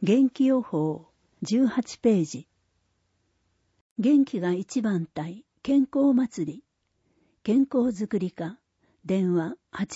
元気予報18ページ。元気が一番隊健康祭り。健康づくり課。電話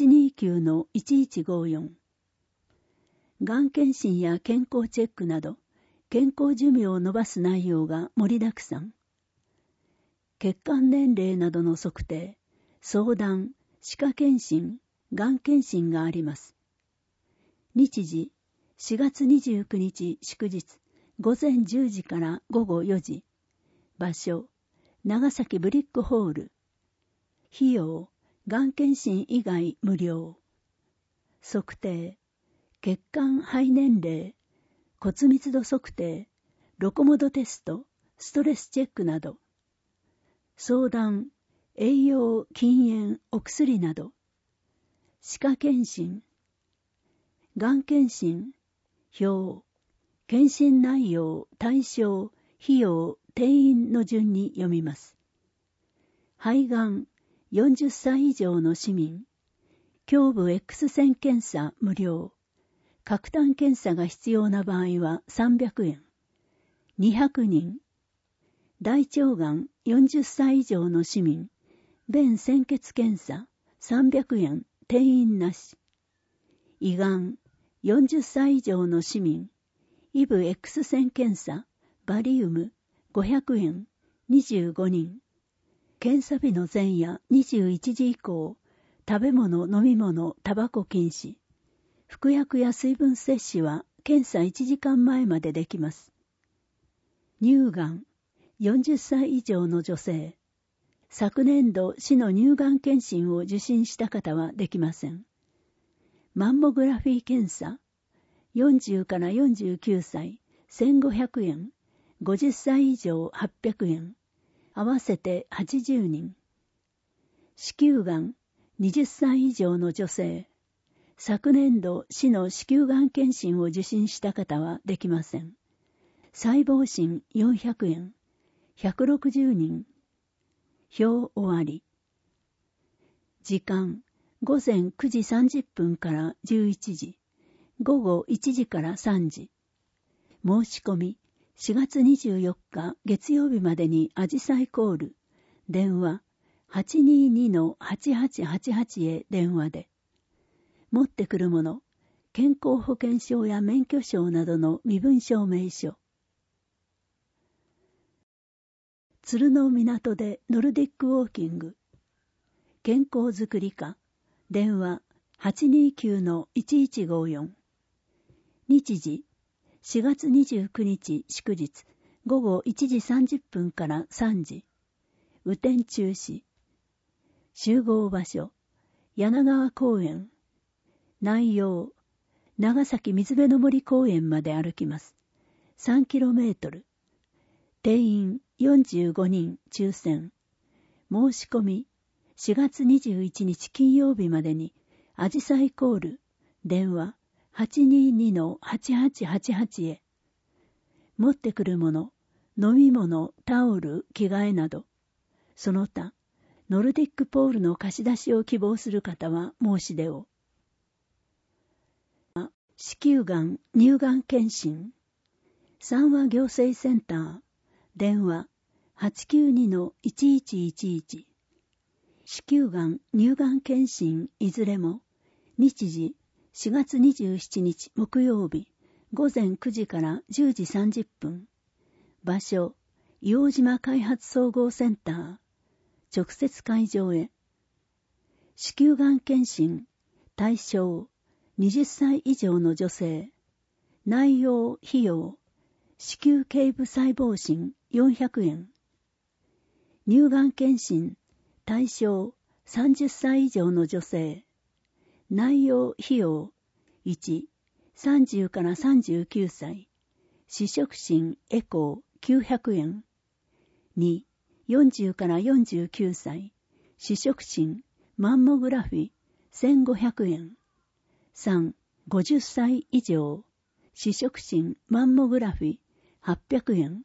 829-1154。がん検診や健康チェックなど、健康寿命を伸ばす内容が盛りだくさん。血管年齢などの測定、相談、歯科検診、がん検診があります。日時、4月29日祝日、午前10時から午後4時。場所、長崎ブリックホール。費用、がん検診以外無料。測定、血管肺年齢、骨密度測定、ロコモドテスト、ストレスチェックなど。相談、栄養、禁煙、お薬など。歯科検診、がん検診、表、検診内容、対象、費用、定員の順に読みます。肺がん、40歳以上の市民、胸部 X 線検査無料、核炭検査が必要な場合は300円、200人、大腸がん40歳以上の市民、便潜血検査300円、定員なし、胃がん40歳以上の市民、イブ X 線検査、バリウム500円、25人。検査日の前夜21時以降、食べ物、飲み物、タバコ禁止。服薬や水分摂取は検査1時間前までできます。乳がん、40歳以上の女性。昨年度市の乳がん検診を受診した方はできません。マンモグラフィー検査、40から49歳、1500円。50歳以上800円。合わせて80人。子宮がん20歳以上の女性。昨年度市の子宮がん検診を受診した方はできません。細胞診400円。160人。表終わり。時間午前9時30分から11時。午後1時から3時。申し込み4月24日月曜日までにアジサイコール、電話 822-8888 へ電話で。持ってくるもの、健康保険証や免許証などの身分証明書。鶴の港でノルディックウォーキング。健康づくり課、電話 829-1154。日時、4月29日祝日、午後1時30分から3時。雨天中止。集合場所、柳川公園。内容、長崎水辺の森公園まで歩きます。3km。定員45人抽選。申し込み、4月21日金曜日までに、アジサイコール、電話、822-8888 へ。持ってくるもの、飲み物、タオル、着替えなど。その他、ノルディックポールの貸し出しを希望する方は申し出を。子宮がん、乳がん検診。三和行政センター。電話、892-1111。子宮がん、乳がん検診いずれも、日時、4月27日木曜日、午前9時から10時30分。場所、硫黄島開発総合センター。直接会場へ。子宮がん検診、対象、20歳以上の女性。内容、費用、子宮頸部細胞診400円。乳がん検診、対象、30歳以上の女性。内容、費用、1、30から39歳。視触診エコー900円。2、40から49歳。視触診マンモグラフィ1500円。3、50歳以上。視触診マンモグラフィ800円。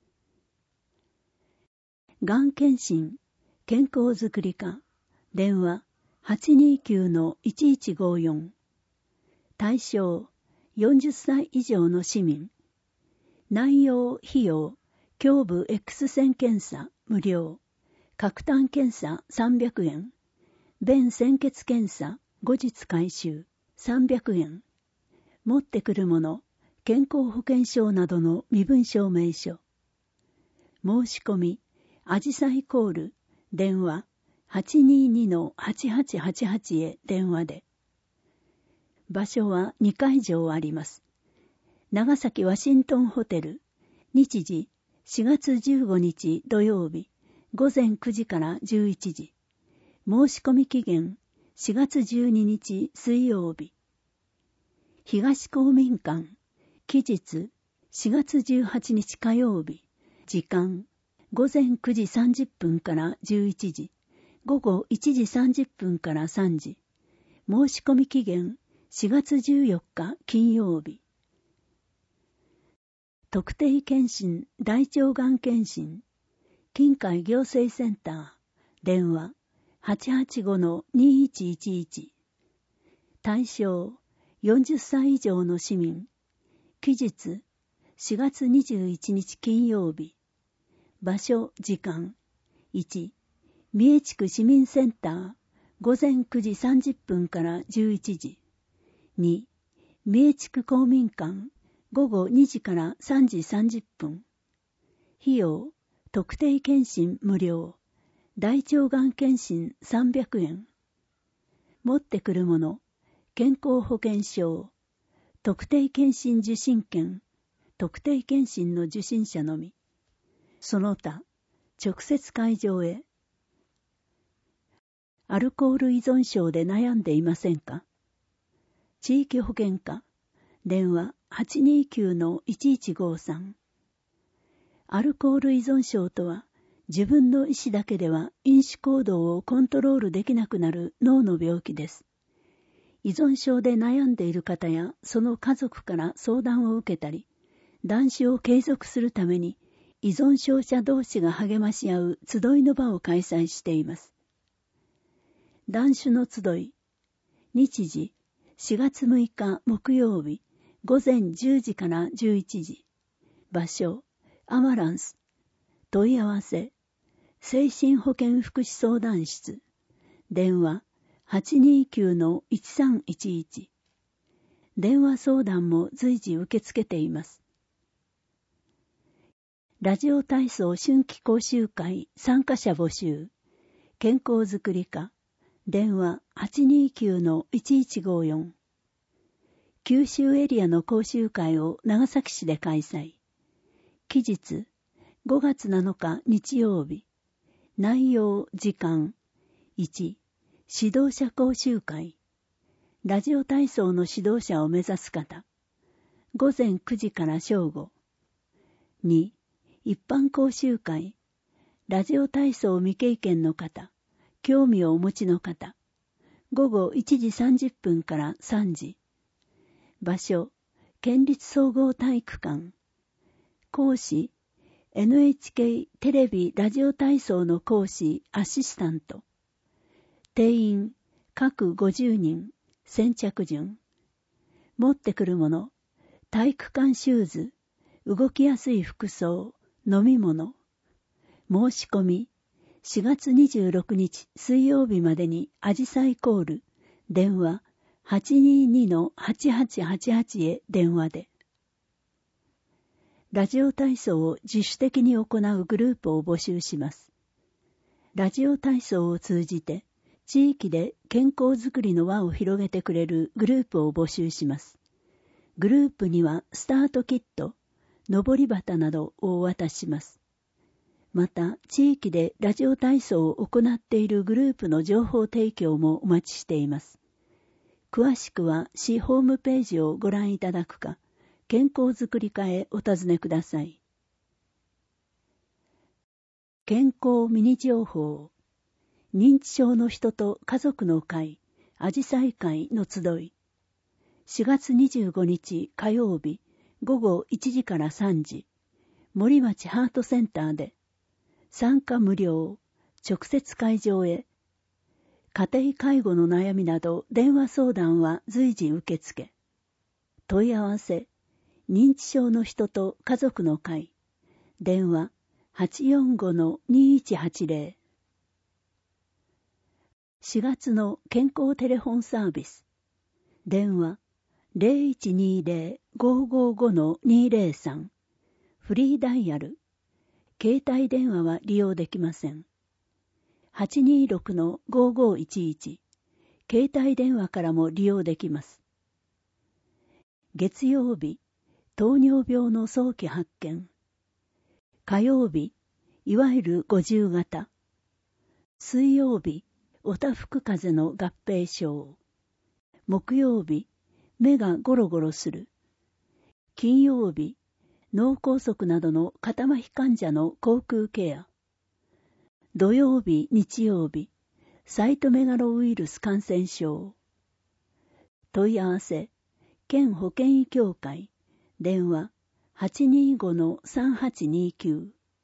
がん検診、健康づくり課。電話 829-1154。対象、 40歳以上の市民。内容費用、胸部 X 線検査無料。角炭検査300円。便鮮血検査後日回収300円。持ってくるもの、健康保険証などの身分証明書。申し込み、あじさいコール、電話 822-8888 へ電話で。場所は2会場あります。長崎ワシントンホテル、日時4月15日土曜日、午前9時から11時。申し込み期限4月12日水曜日。東公民館、期日4月18日火曜日。時間午前9時30分から11時。午後1時30分から3時。申し込み期限4月14日金曜日。特定健診大腸がん検診近海行政センター電話 885-2111 対象40歳以上の市民。期日4月21日金曜日。場所時間1三重地区市民センター午前9時30分から11時。2三重地区公民館午後2時から3時30分。費用特定健診無料。大腸がん検診300円。持ってくるもの、健康保険証、特定健診受診券、特定健診の受診者のみ。その他、直接会場へ。アルコール依存症で悩んでいませんか？地域保健課、電話 829-1153。アルコール依存症とは、自分の意思だけでは飲酒行動をコントロールできなくなる脳の病気です。依存症で悩んでいる方やその家族から相談を受けたり、断酒を継続するために依存症者同士が励まし合う集いの場を開催しています。断酒の集い、日時4月6日木曜日午前10時から11時。場所、アマランス。問い合わせ、精神保健福祉相談室。電話 829-1311。電話相談も随時受け付けています。ラジオ体操春季講習会参加者募集。健康づくり課。電話 829-1154。九州エリアの講習会を長崎市で開催。期日5月7日日曜日。内容時間1指導者講習会。ラジオ体操の指導者を目指す方。午前9時から正午。2一般講習会。ラジオ体操未経験の方。興味をお持ちの方。午後1時30分から3時。場所、県立総合体育館。講師、NHK テレビラジオ体操の講師アシスタント。定員、各50人、先着順。持ってくるもの、体育館シューズ、動きやすい服装、飲み物。申し込み、4月26日水曜日までにあじさいコール、電話 822-8888 へ電話で。ラジオ体操を自主的に行うグループを募集します。ラジオ体操を通じて地域で健康づくりの輪を広げてくれるグループを募集します。グループにはスタートキット、登り旗などをお渡しします。また、地域でラジオ体操を行っているグループの情報提供もお待ちしています。詳しくは市ホームページをご覧いただくか、健康づくり課へお尋ねください。健康ミニ情報。認知症の人と家族の会、あじさい会の集い。4月25日火曜日午後1時から3時。森町ハートセンターで。参加無料。直接会場へ。家庭介護の悩みなど電話相談は随時受付。 問い合わせ、認知症の人と家族の会、電話 845-2180。4月の健康テレフォンサービス、電話 0120-555-203、フリーダイヤル、携帯電話は利用できません。826-5511、携帯電話からも利用できます。月曜日、糖尿病の早期発見。火曜日、いわゆる50型。水曜日、おたふく風邪の合併症。木曜日、目がゴロゴロする。金曜日、脳梗塞などの肩麻痺患者の口腔ケア。土曜日、日曜日、サイトメガロウイルス感染症。問い合わせ、県保健医協会、電話 825-3829。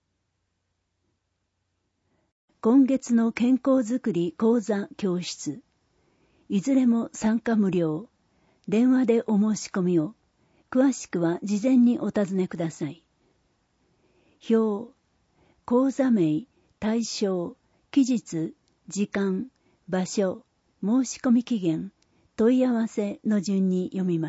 今月の健康づくり講座教室。いずれも参加無料。電話でお申し込みを。詳しくは事前にお尋ねください。表、講座名、対象、期日、時間、場所、申し込み期限、問い合わせの順に読みます。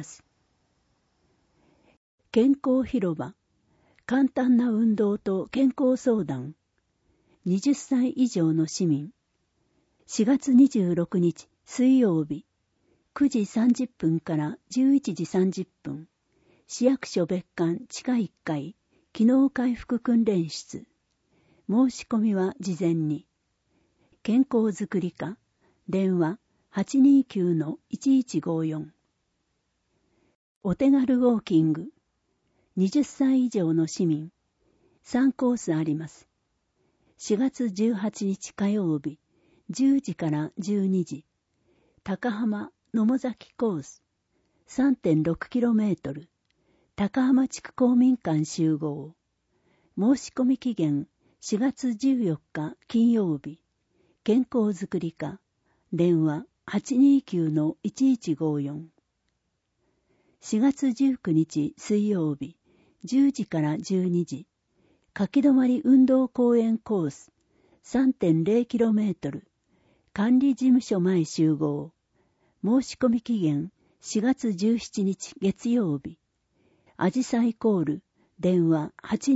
健康広場、簡単な運動と健康相談。20歳以上の市民。4月26日水曜日、9時30分から11時30分。市役所別館地下1階、機能回復訓練室。申し込みは事前に。健康づくり課、電話 829-1154。お手軽ウォーキング。20歳以上の市民。3コースあります。4月18日火曜日、10時から12時。高浜野母崎コース。3.6km。高浜地区公民館集合。申し込み期限4月14日金曜日。健康づくり課。電話 829-1154。4月19日水曜日。10時から12時。書き止まり運動公園コース 3.0km 管理事務所前集合。申し込み期限4月17日月曜日。あじさいコール電話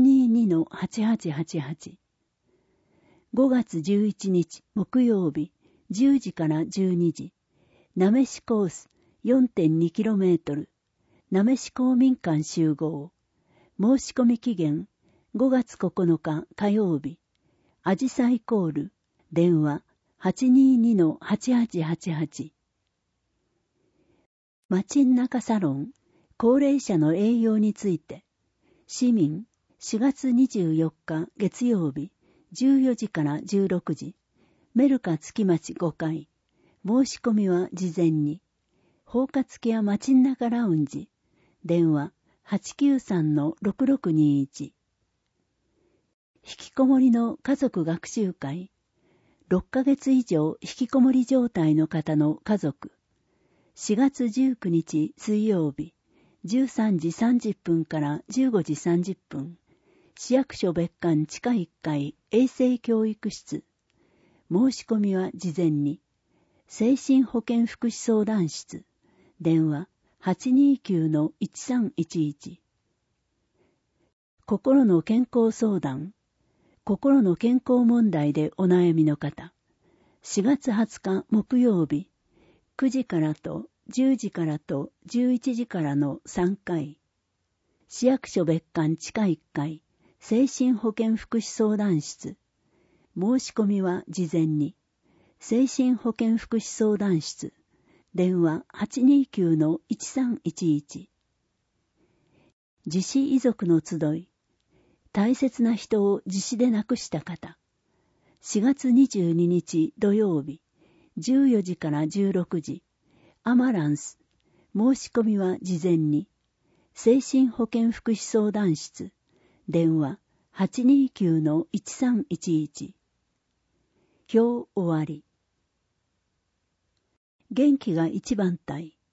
822-8888。5月11日木曜日10時から12時。なめしコース 4.2km なめし公民館集合。申し込み期限5月9日火曜日。あじさいコール電話 822-8888。街ん中サロン高齢者の栄養について。市民4月24日月曜日14時から16時。メルカ月町5階。申し込みは事前に。包括ケア街ん中ラウンジ電話 893-6621。引きこもりの家族学習会。6ヶ月以上引きこもり状態の方の家族。4月19日水曜日、13時30分から15時30分。市役所別館地下1階衛生教育室。申し込みは事前に。精神保健福祉相談室。電話829-1311。心の健康相談。心の健康問題でお悩みの方。4月20日木曜日、9時からと10時からと11時からの3回。市役所別館地下1階精神保健福祉相談室。申し込みは事前に。精神保健福祉相談室。電話 829-1311。自死遺族の集い。大切な人を自死で亡くした方。4月22日土曜日、14時から16時。アマランス。申し込みは事前に。精神保健福祉相談室。電話 829-1311。表終わり。元気が一番隊。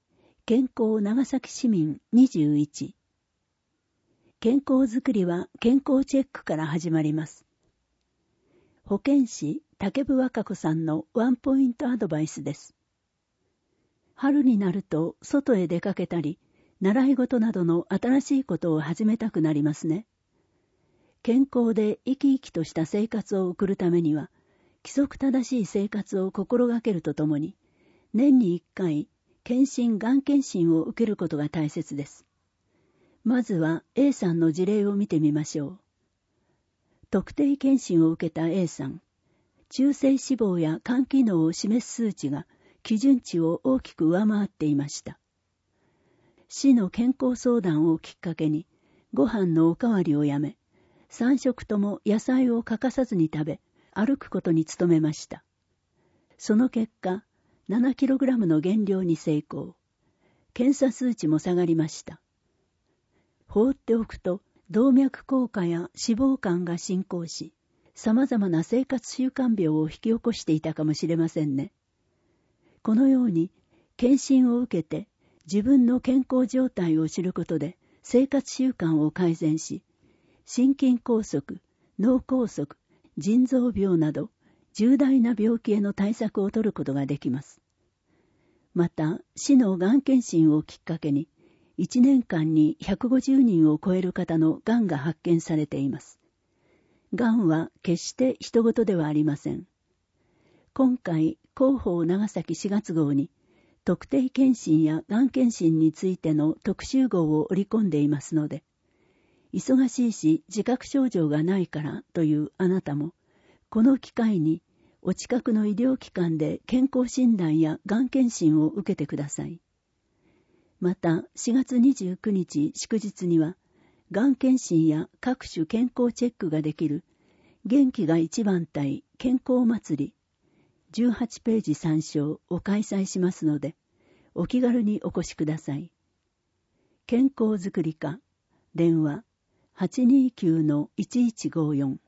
健康長崎市民21。健康づくりは健康チェックから始まります。保健師竹部和歌子さんのワンポイントアドバイスです。春になると外へ出かけたり、習い事などの新しいことを始めたくなりますね。健康で生き生きとした生活を送るためには、規則正しい生活を心がけるとともに、年に1回、検診・がん検診を受けることが大切です。まずは A さんの事例を見てみましょう。特定検診を受けた A さん、中性脂肪や肝機能を示す数値が基準値を大きく上回っていました。市の健康相談をきっかけに、ご飯のおかわりをやめ、3食とも野菜を欠かさずに食べ、歩くことに努めました。その結果、7kg の減量に成功。検査数値も下がりました。放っておくと動脈硬化や脂肪肝が進行し、様々な生活習慣病を引き起こしていたかもしれませんね。このように検診を受けて自分の健康状態を知ることで生活習慣を改善し、心筋梗塞、脳梗塞、腎臓病など重大な病気への対策を取ることができます。また、市のがん検診をきっかけに、1年間に150人を超える方のがんが発見されています。がんは決して人事ではありません。今回、広報長崎4月号に、特定検診やがん検診についての特集号を織り込んでいますので、忙しいし自覚症状がないからというあなたも、この機会にお近くの医療機関で健康診断やがん検診を受けてください。また4月29日祝日には、がん検診や各種健康チェックができる元気が一番隊健康祭り18ページ参照を開催しますので、お気軽にお越しください。健康づくり課、電話 829-1154